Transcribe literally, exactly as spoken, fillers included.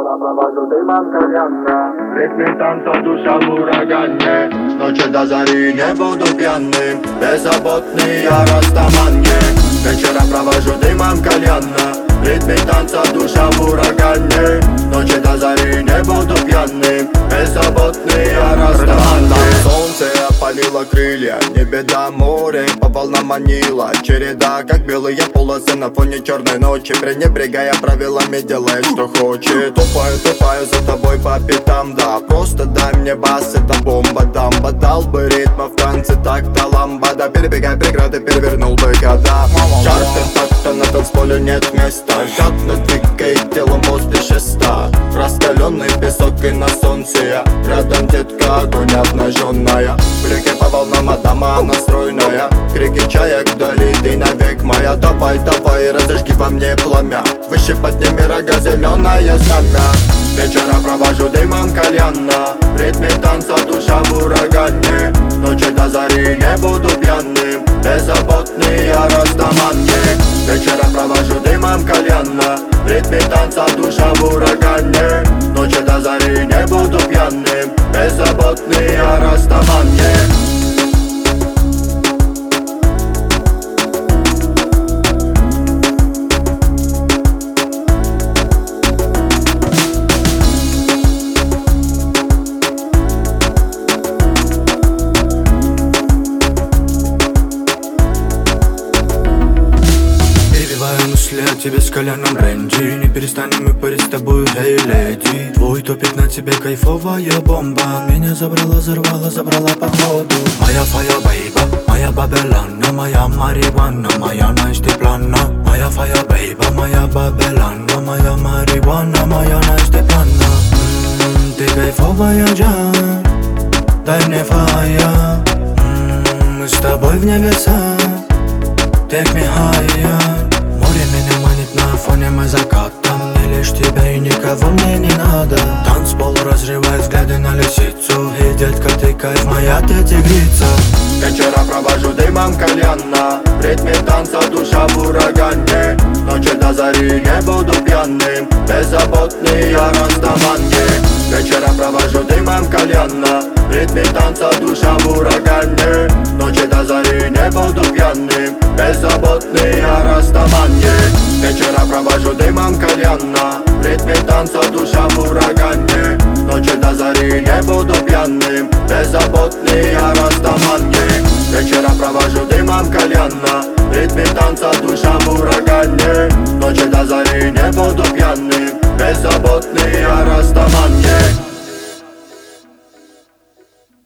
Вечера провожу дымом кальянно, в ритме танца душа в урагане. Ночи до зари не буду пьяным, беззаботный я растаманне. Вечера провожу дымом кальянно, в ритме танца душа в урагане. Ночи до зари не буду пьяным, беззаботный я растаманне. Солнце опалило крылья, не беда, море по волнам манило. Череда, как белые полосы на фоне черной ночи. Пренебрегая правилами, делай что хочет. Тупаю, тупаю за тобой по пятам, да. Просто дай мне бас, это бомба, дамба. Дал бы ритма в танце, так-то ламбада. Перебегай преграды, перевернул бы года. Чарты так-то на танцполе нет места. Жадно двигает телом возле шеста. Раскаленный песок и на солнце я. Рядом детка, огонь обнаженная. Брюки по волнам, а дома настроенная. Крики чаек вдали, ты навек моя. Давай, давай, разожги во мне пламя. Выше подними рога, зеленое знамя. Вечера провожу дымом кальянно, в ритме танца душа в урагане. Ночи до зари не буду пьяным, беззаботный я растаманне. Вечера провожу дымом кальянно, в ритме танца душа в урагане. Ночи до зари не буду пьяным, беззаботный я растаманне. Мысли о тебе с коленом Рэнди. Не перестанем мы парить с тобой, эй, леди. Твой топик на тебе кайфовая бомба. Меня забрала, взорвала, забрала походу. Моя фая бейба, моя бабелана, моя марихуана, моя насти плана. Моя фая бейба, моя бабелана, моя марихуана, моя насти плана. Ммм, ты кайфовая джан, дай мне фая. Ммм, мы с тобой в небеса, take me higher. Море меня манит на фоне мы заката. Мне лишь тебя и никого мне не надо. Танцпол разрывает взгляды на лисицу. И детка ты кайф, моя ты тигрица. Вечера провожу дымом кальянно, в ритме танца душа в урагане. Ночи до зари не буду пьяным, беззаботный я растаманне. Вечера провожу дымом кальянно, в ритме танца душа в урагане. Ночи до зари не буду пьяным, беззаботный я растаманне. Вечера провожу дымом кальянно, в ритме танца душа в урагане. Ночи до зари не буду пьяным, беззаботный я растаманне. Вечера провожу дымом кальянно, в ритме танца душа в урагане. Ночи до зари не буду пьяным, беззаботный я растаманне.